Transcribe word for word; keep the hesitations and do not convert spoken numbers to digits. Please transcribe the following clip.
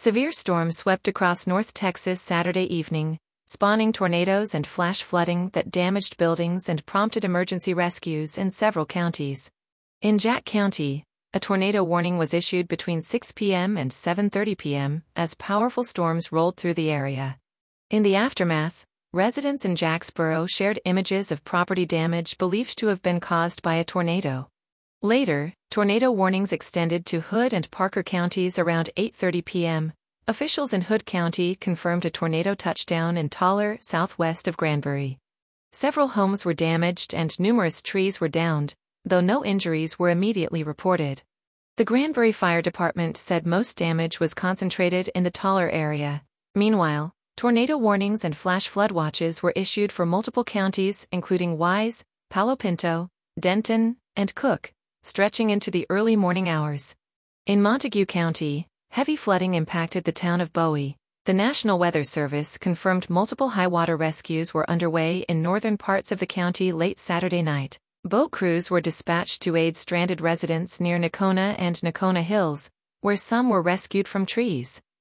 Severe storms swept across North Texas Saturday evening, spawning tornadoes and flash flooding that damaged buildings and prompted emergency rescues in several counties. In Jack County, a tornado warning was issued between six p m and seven thirty p m as powerful storms rolled through the area. In the aftermath, residents in Jacksboro shared images of property damage believed to have been caused by a tornado. Later, tornado warnings extended to Hood and Parker counties around eight thirty p m Officials in Hood County confirmed a tornado touchdown in Toller, southwest of Granbury. Several homes were damaged and numerous trees were downed, though no injuries were immediately reported. The Granbury Fire Department said most damage was concentrated in the Toller area. Meanwhile, tornado warnings and flash flood watches were issued for multiple counties including Wise, Palo Pinto, Denton, and Cook, stretching into the early morning hours. In Montague County, heavy flooding impacted the town of Bowie. The National Weather Service confirmed multiple high-water rescues were underway in northern parts of the county late Saturday night. Boat crews were dispatched to aid stranded residents near Nocona and Nocona Hills, where some were rescued from trees.